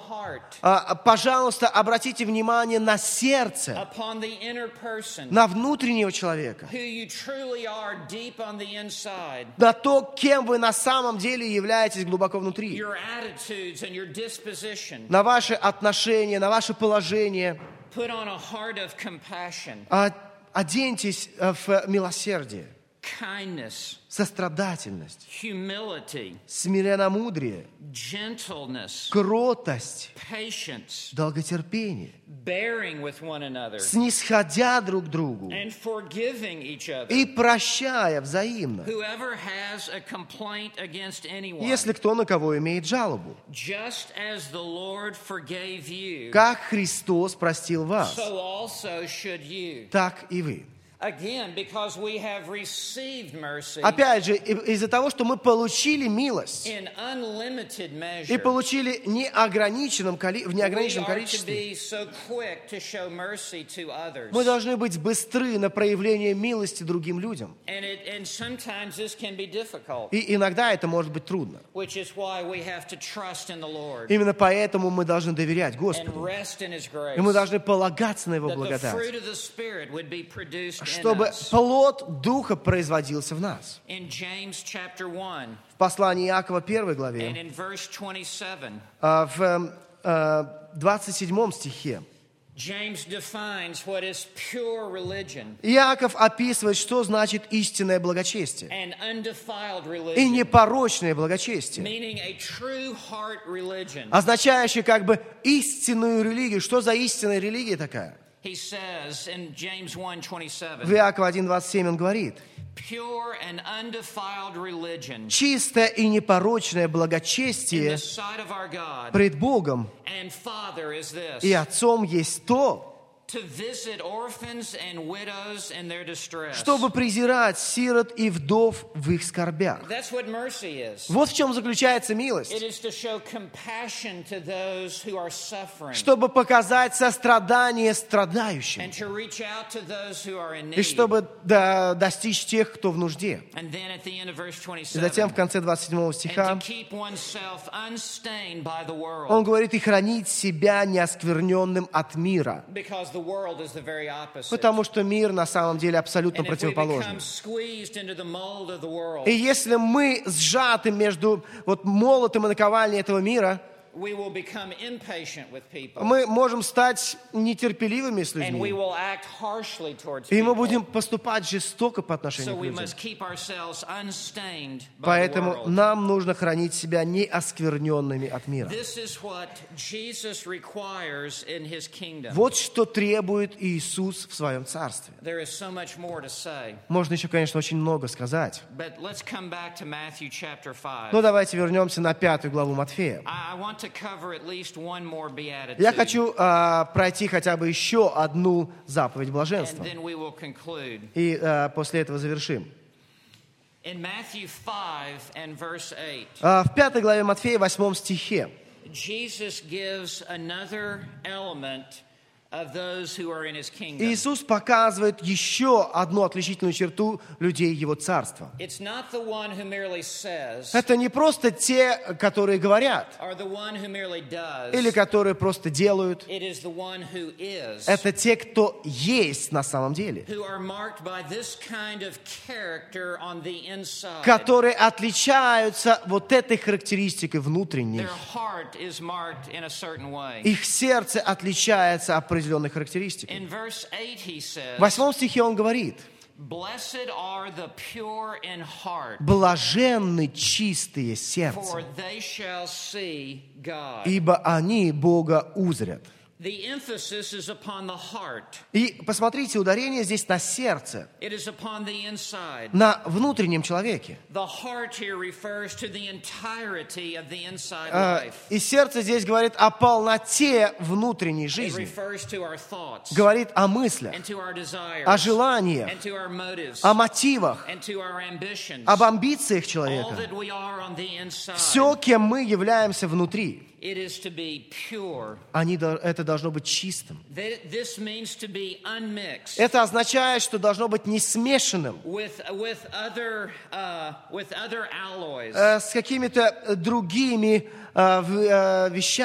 heart, А, Пожалуйста, обратите внимание на сердце, upon the inner person, на внутреннего человека, who you truly are deep on the inside, на то, кем вы на самом деле являетесь глубоко внутри, your attitudes and your disposition. на ваши отношения, на ваше положение. Put on a heart of compassion, А, Оденьтесь э, в милосердие, kindness, сострадательность, humility, смиренномудрие, gentleness, кротость, patience, долготерпение, bearing with one another, снисходя друг к другу and forgiving each other. и прощая взаимно, Whoever has a complaint against anyone, если кто на кого имеет жалобу. just as the Lord forgave you, Как Христос простил вас, so also should you. так и вы. Again, because we have received mercy Опять же, и- из-за того, что мы получили милость in unlimited и measure, получили неограниченном коли- в we неограниченном are to количестве, be so quick to show mercy to others. мы должны быть быстры на проявление милости другим людям. And, it, and sometimes this can be difficult, И иногда это может быть трудно. which is why we have to trust in the Lord Именно поэтому мы должны доверять and Господу. rest in His grace, И мы должны полагаться на Его that the благодать, fruit of the Spirit would be produced in чтобы us. плод Духа производился в нас. In James chapter one В послании Иакова первой and главе, in verse twenty-seven, а, в э, двадцать седьмом стихе, James defines what is pure religion Иаков описывает, что значит истинное благочестие and undefiled и religion, непорочное благочестие, meaning a true heart religion. означающее как бы истинную религию. Что за истинная религия такая? He says in James one В twenty-seven, Иакова один двадцать семь он говорит: pure and undefiled religion чистое и непорочное in the благочестие sight of our God пред Богом and Father is this, и Отцом есть то, to visit orphans and widows in their distress. чтобы презирать сирот и вдов в их скорбях. That's what mercy is. Вот в чем заключается It милость. is to show compassion to those who are suffering Чтобы показать сострадание страдающим. and to reach out to those who are in И need. чтобы до- достичь тех, кто в нужде. And then at the end of verse И затем в twenty-seven, конце двадцать седьмого and стиха to keep oneself unstained by the world, он говорит: и хранить себя неоскверненным от мира. because the world is the very opposite. Потому что мир на самом деле абсолютно And if we противоположный. become squeezed into the mold of the world, И если мы сжаты между вот молотом и наковальней этого мира, we will become impatient with people, мы можем стать нетерпеливыми с and we людьми. will act harshly towards И мы people. будем поступать жестоко по So отношению к we людям. must keep ourselves unstained by the Поэтому world. нам нужно хранить себя неоскверненными от мира. This is what Jesus requires in His kingdom. Вот что требует Иисус в Своем Царстве. There is so much more to say, Можно еще, конечно, очень много сказать. but let's come back to Matthew chapter five. Но давайте вернемся на пятую главу Матфея. I I want to cover at least one more beatitude, Я хочу а, пройти хотя бы еще одну заповедь and блаженства. then we will conclude. И а, после этого завершим. In Matthew five and verse eight, А, в пятой главе Матфея, восьмом стихе, Jesus gives another element of those who are in His kingdom. Иисус показывает еще одну отличительную черту людей Его Царства. It's not the one who merely says, Это не просто те, которые говорят, or the one who merely does. или которые просто делают. It is the one who is, Это те, кто есть на самом деле, who are marked by this kind of character on the inside. которые отличаются вот этой характеристикой внутренней. Their heart is marked in a certain way. Их сердце отличается определенной характеристикой. In verse eight he says, В восьмом стихе он говорит: Blessed are the pure in heart, блаженны чистые for сердцем, they shall see God. ибо они Бога узрят. The emphasis is upon the heart. И посмотрите, ударение здесь на сердце, It is upon the inside. на внутреннем человеке. The heart here refers to the entirety of the inside А, life. И сердце здесь говорит о полноте внутренней It жизни, refers to our thoughts, говорит о мыслях, and to our desires, о желаниях, and to our motives, о мотивах, and to our ambitions. об амбициях All человека. that we are on the inside. Все, кем мы являемся внутри, It is to be pure. они, до- это должно быть чистым. Th- This means to be unmixed Это означает, что должно быть не смешанным with with other uh, with other alloys. э, с какими-то другими э, в- э, вещами.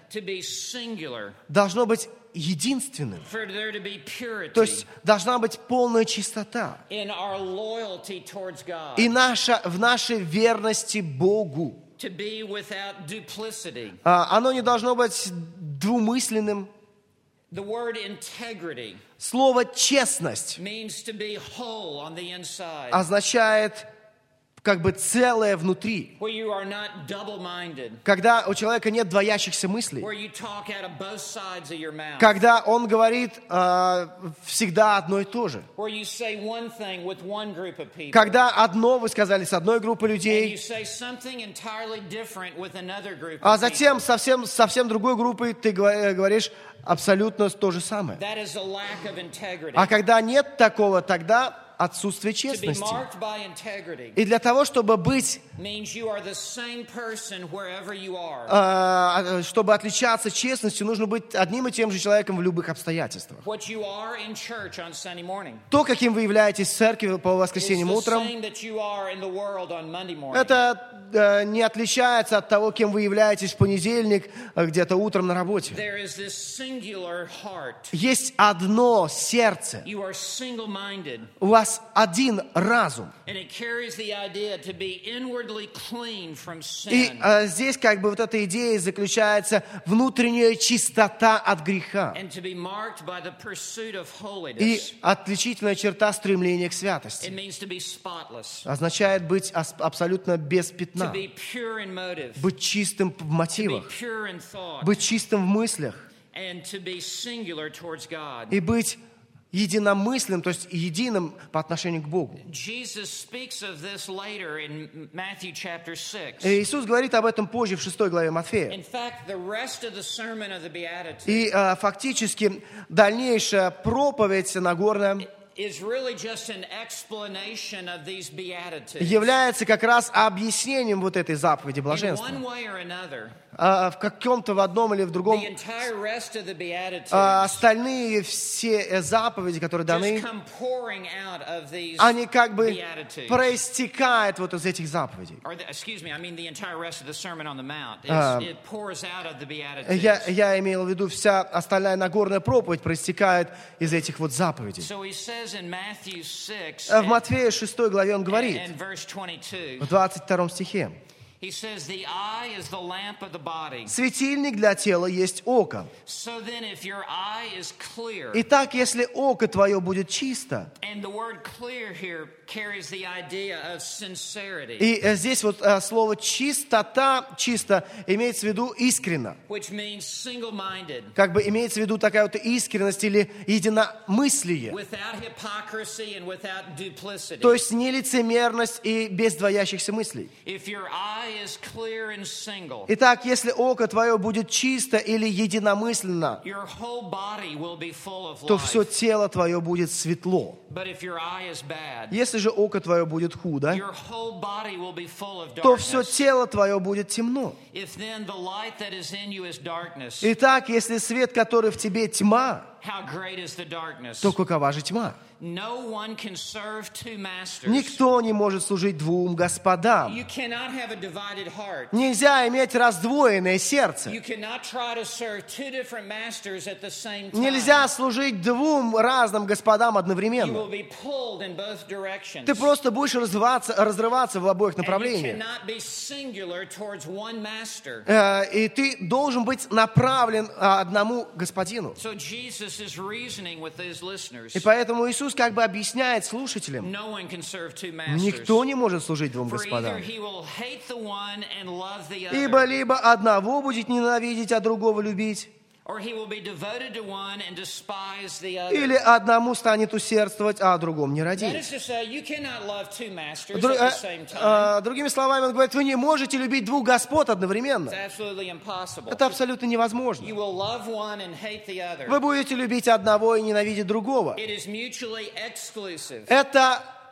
to be singular, должно быть единственным. for there to be То purity есть должна быть полная чистота. in our loyalty towards God, И наша, в нашей верности Богу. to be without duplicity. А, Оно не должно быть двумысленным. The word integrity Слово «честность» means to be whole on the inside, означает как бы целое внутри. where you are not double-minded, Когда у человека нет двоящихся мыслей. where you talk out of both sides of your mouth, Когда он говорит э, всегда одно и то же. where you say one thing with one group of people, Когда одно вы сказали с одной группой and you людей, say something entirely different with another group а of затем people. совсем, совсем другой группой ты говор- говоришь абсолютно то же самое. That is a lack of integrity. А когда нет такого, тогда отсутствие To be честности. marked by integrity И для того, чтобы быть, means you are the same person wherever you are. э, чтобы отличаться честностью, нужно быть одним и тем же человеком в любых обстоятельствах. What you are in church on Sunday morning То, каким вы являетесь в церкви по is воскресеньям the утром, same that you are in the world on Monday morning. это э, не отличается от того, кем вы являетесь в понедельник, э, где-то утром на работе. There is this singular heart. Есть одно сердце, You are single-minded, у вас один разум. and it carries the idea to be inwardly clean from И sin э, здесь как бы вот эта идея заключается внутренняя чистота от греха and to be marked by the pursuit of и holiness. отличительная черта стремления к святости. It means to be spotless, Означает быть ас- абсолютно без to пятна, be pure in motive, быть чистым в to be мотивах, pure in thought, быть чистым в мыслях and to be singular towards God. и быть единомысленным, то есть единым по отношению к Богу. Jesus speaks of this later in Matthew chapter six. И Иисус говорит об этом позже в шестой главе Матфея. In fact, the rest of the sermon of the Beatitudes И э, фактически дальнейшая проповедь Нагорная is really just an explanation of these Beatitudes. является как раз объяснением вот этой заповеди In блаженства. one way or another, А, в каком-то в одном или в другом the entire rest of the Beatitudes а, остальные все э, заповеди, которые just даны, come pouring out of these они как бы Beatitudes. проистекают вот из этих заповедей. Or the, excuse me, I mean the entire rest of the Sermon on the Mount. It's, Um, it pours out of the Beatitudes. Я, я имел в виду, вся остальная Нагорная проповедь проистекает из этих вот заповедей. So he says in Matthew six А В and, Матфея шестой главе он говорит, and verse twenty-two, в двадцать втором стихе, he says, the eye is the lamp of the body. «Светильник для тела есть око. So then if your eye is clear, Итак, если око твое будет чисто». and the word clear here carries the idea of sincerity, И э, здесь вот э, слово «чистота», «чисто» имеется в виду искренно. which means single-minded, Как бы имеется в виду такая вот искренность или единомыслие. without hypocrisy and without duplicity. То есть нелицемерность и без двоящихся мыслей. If your eye is clear and single, Итак, если око твое будет чисто или единомысленно, your whole body will be full of то все life. тело твое будет светло. But if your eye is bad, Если же око твое будет худо, your whole body will be full of то все darkness. тело твое будет темно. If then the light that is in you is darkness, Итак, если свет, который в тебе тьма, how great is the darkness? то какова же тьма? No one can serve two masters. Никто не может служить двум господам. You cannot have a divided heart. Нельзя иметь раздвоенное сердце. You cannot try to serve two different masters at the same time. Нельзя служить двум разным господам You одновременно. will be pulled in both directions. Ты просто будешь разрываться, разрываться в обоих And you направлениях. cannot be singular towards one master. Э, И ты должен быть направлен а, одному господину. So Jesus is reasoning with his listeners. И поэтому Иисус как бы объясняет слушателям, No one can serve two masters. никто не может служить двум For either господам. he will hate the one and love the Ибо other, либо одного будет ненавидеть, а другого любить, or he will be devoted to one and despise the other. или одному станет усердствовать, а о другом не That родить. is to say, you cannot love two masters Дру- at э, the same time. э, Другими словами, он говорит, вы не можете любить двух господ одновременно. It's absolutely impossible. Это абсолютно невозможно. You will love one and hate the other. Вы будете любить одного и ненавидеть другого. It is mutually exclusive. Это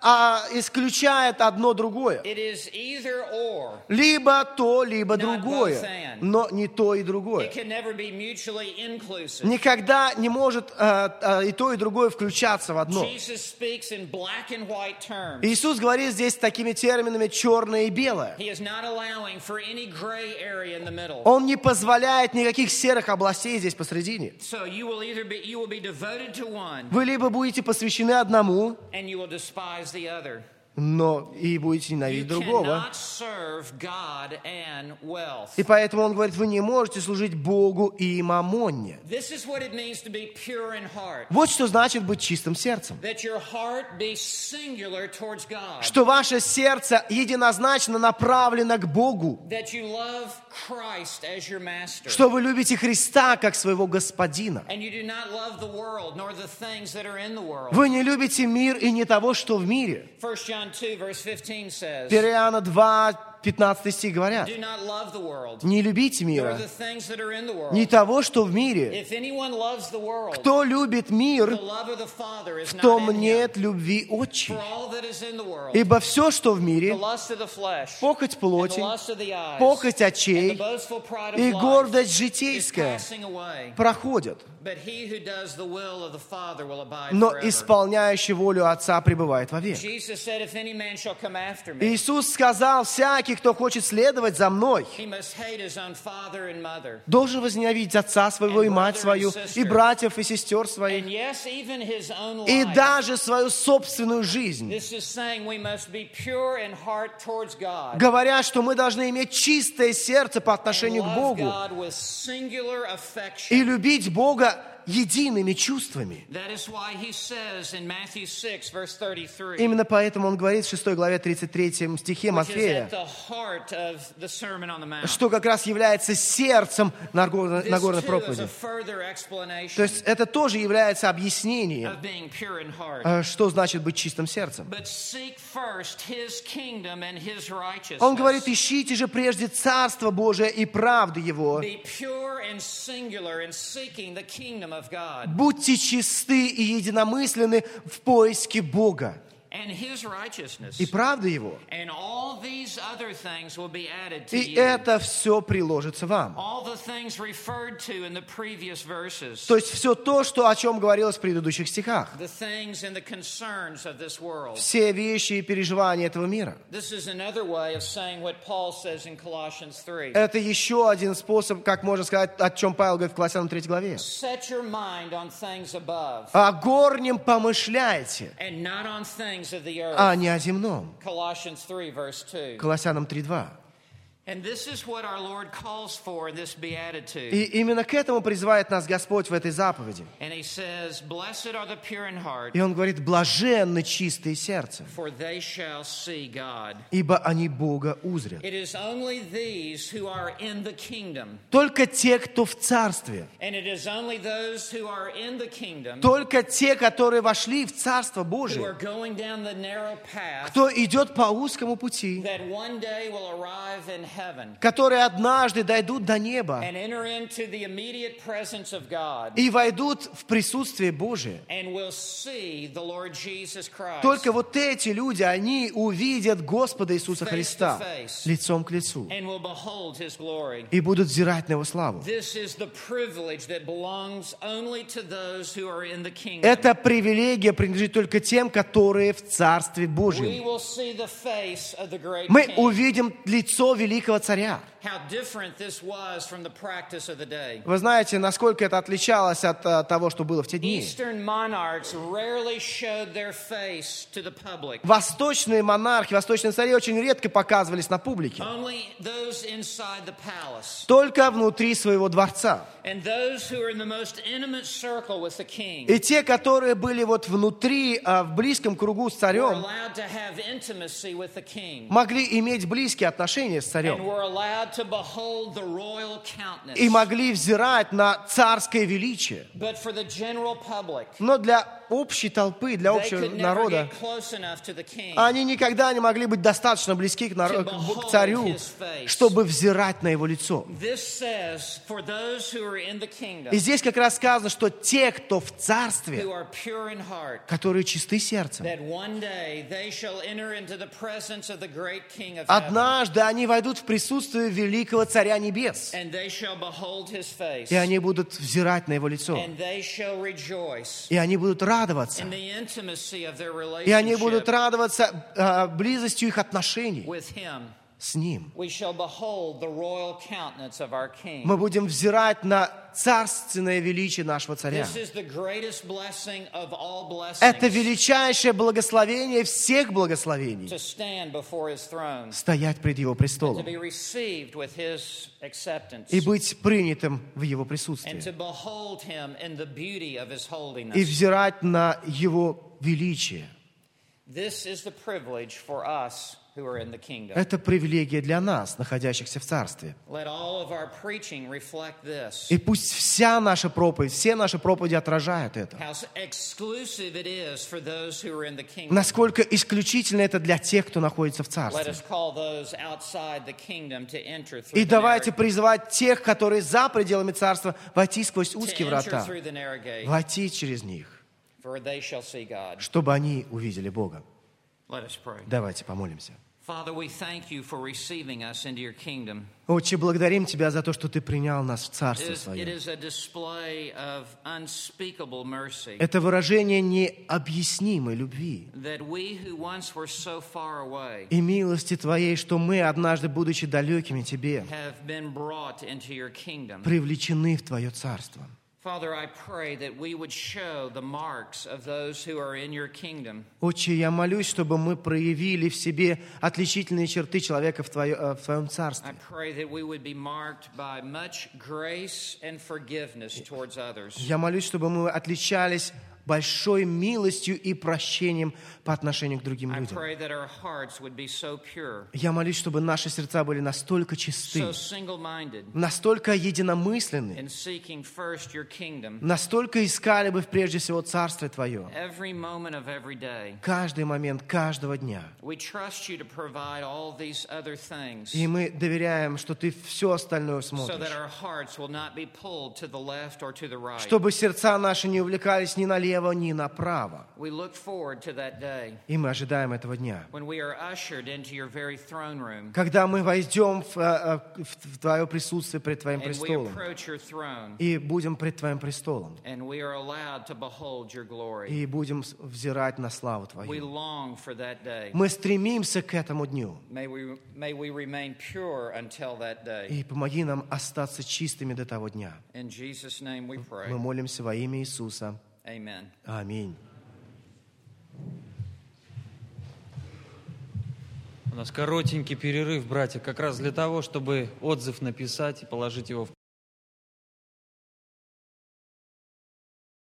а, исключает одно другое. It is either or. Либо то, либо Not другое. both and. Но не то и It другое. can never be mutually inclusive. Никогда не может а, а, и то, и другое включаться в одно. Jesus speaks in black and white terms. Иисус говорит здесь такими терминами черное и белое. He is not allowing for any gray area in the middle. Он не позволяет никаких серых областей здесь посредине. So you will either be you will be devoted to one Вы либо будете посвящены одному, and you will despise the other. но и будете You ненавидеть другого. cannot serve God and wealth. И поэтому он говорит, вы не можете служить Богу и мамонне. This is what it means to be pure in heart. Вот что значит быть чистым сердцем. That your heart be singular towards God. Что ваше сердце единозначно направлено к Богу. That you love Christ as your master. Что вы любите Христа как своего Господина. And you do not love the world nor the things that are in the world. Вы не любите мир и не того, что в мире. First John two verse fifteen says, первое Иоанна два, пятнадцатый стих говорят, do not love the world не любите nor мира, the things that are in the world. не того, что в мире. If anyone loves the world, Кто любит the мир, love of the Father is в not том in him. нет любви отчей. For all that is in the world, Ибо все, что в the мире, lust of the flesh, похоть and the плоти, lust of the eyes, похоть and the очей boastful pride of и life гордость is житейская passing away. проходят. But he who does the will of the Father will abide Но forever. исполняющий волю Отца пребывает вовек. Jesus said, if any man shall come after me, Иисус сказал, всякий, кто хочет следовать за мной, he must hate his own father and mother. должен возненавидеть отца своего и мать свою, и братьев, и сестер And своих, yes, even his own и life. даже свою собственную жизнь. This is saying we must be pure in heart towards God. Говоря, что мы должны иметь чистое сердце по And отношению к love Богу God with singular affection. и любить Бога едиными чувствами. That is why he says in Matthew six, verse thirty-three, Именно поэтому он говорит в шестой главе тридцать третьем стихе which is Матфея, at the heart of the Sermon on the Mount. что как раз является сердцем Нагорной This Нагорной too is проповеди. a further explanation То есть это тоже является объяснением, of being pure in heart. э, что значит быть чистым сердцем. But seek first his kingdom and his righteousness. Он говорит, ищите же прежде Царство Божие и правды Его. Be pure and singular in seeking the kingdom of God Будьте чисты и единомысленны в поиске Бога and his righteousness. и правды Его. And all these other things will be added to И you. это все приложится вам. All the things referred to in the previous verses. То есть все то, что, о чем говорилось в предыдущих стихах. The things and the concerns of this world. Все вещи и переживания этого мира. This is another way of saying what Paul says in Colossians three. Это еще один способ, как можно сказать, о чем Павел говорит в Колоссянам третьей главе. Set your mind on things above О горнем помышляйте, and not on things of the earth. а не о земном. Colossians three, verse two. Колоссянам три два. And this is what our Lord calls for in this beatitude. И именно к этому призывает нас Господь в этой заповеди. And he says, blessed are the pure in heart, И Он говорит, блаженны чистые сердцем, for they shall see God. ибо они Бога узрят. It is only these who are in the kingdom. Только те, кто в Царстве, And it is only those who are in the kingdom только те, которые вошли в Царство who are Божие, going down the narrow path кто идет по узкому пути, that one day will arrive in heaven которые однажды дойдут до неба and enter into the immediate presence of God и войдут в присутствие Божие. and will see the Lord Jesus Christ. Только вот эти люди, они увидят Господа Иисуса Христа лицом к лицу And will behold his glory. и будут взирать на Его славу. This is the privilege that belongs only to those who are in the kingdom. Эта привилегия принадлежит только тем, которые в Царстве We Божьем. will see the face of the great Мы king. увидим лицо великого царя. How different this was from the practice of the day. Вы знаете, насколько это отличалось от а, того, что было в те дни. Eastern monarchs rarely showed their face to the public. Восточные монархи, восточные цари очень редко показывались на публике. Only those inside the palace Только внутри своего дворца. and those who are in the most intimate circle with the king И те, которые были вот внутри, а, в близком кругу с were царем, allowed to have intimacy with the king могли иметь близкие отношения с and царем. were allowed to behold the royal countenance. И могли взирать на царское величие. But for the general public, Но для общей толпы, для They общего could never народа, get close enough to the king они никогда не могли быть достаточно близки к, народ- к царю, чтобы взирать на его лицо. This says, for those who are in the kingdom, И здесь как раз сказано, что те, кто в who царстве, are pure in heart, которые чисты сердцем, that one day they shall enter into the presence of the great King of heaven, однажды они войдут в присутствие великого Царя Небес, and they shall behold his face, и они будут взирать на его лицо, and they shall rejoice и они будут радоваться, in the intimacy of their и они будут relationship радоваться а, близостью их отношений with him. с Ним. We shall behold the royal countenance of our King. Мы будем взирать на царственное величие нашего Царя. This is the greatest blessing of all Это blessings, величайшее благословение всех благословений. to stand before his throne, Стоять пред Его to престолом be received with his acceptance, и быть принятым в Его and присутствии. to behold him in the beauty of his И holiness. взирать на Его величие. This is the privilege for us who are in the kingdom. Это привилегия для нас, находящихся в Царстве. Let all of our preaching reflect this. И пусть вся наша проповедь, все наши проповеди отражают это. How exclusive it is for those who are in the kingdom. Насколько исключительно это для тех, кто находится в Let Царстве. us call those outside the kingdom to enter through И the давайте narrow, призывать тех, которые за пределами Царства, войти сквозь to узкие enter врата, through the narrow gate, войти через них, for they shall see God. чтобы они увидели Бога. Let us pray. Давайте помолимся. Father, we thank you for receiving us into your kingdom. Отче, благодарим Тебя за то, что Ты принял нас в It Царство is, it Свое. is a display of unspeakable mercy Это выражение необъяснимой любви that we who once were so far away и милости Твоей, что мы, однажды, будучи далекими Тебе, have been brought into your kingdom. привлечены в Твое Царство. Father, I pray that we would show the marks of those who are in your kingdom. Отче, я молюсь, чтобы мы проявили в себе отличительные черты человека в, Твое- э, в Твоем I Царстве. pray that we would be marked by much grace and forgiveness towards others. Я молюсь, чтобы мы отличались большой милостью и прощением по отношению к другим I людям. pray that our hearts would be so pure, Я молюсь, чтобы наши сердца были настолько чисты, so single-minded, настолько единомысленны, in seeking first your kingdom настолько искали бы прежде всего Царствие Твое. every moment of every day. Каждый момент, каждого дня. We trust you to provide all these other things И мы доверяем, что Ты все остальное so смотришь. that our hearts will not be pulled to the left or to the right. Чтобы сердца наши не увлекались ни налево, ни направо. We look forward to that day И мы ожидаем этого дня. when we are ushered into your very throne room Когда мы войдем в, э, э, в Твое присутствие пред Твоим and we престолом. approach your throne И будем пред Твоим престолом. and we are allowed to behold your glory. И будем с- взирать на славу We Твою. long for that day. Мы стремимся к этому дню. May we, may we remain pure until that day. И помоги нам остаться чистыми до того дня. In Jesus' name we pray. Мы молимся во имя Иисуса. Amen. Аминь. У нас коротенький перерыв, братья, как раз для того, чтобы отзыв написать и положить его в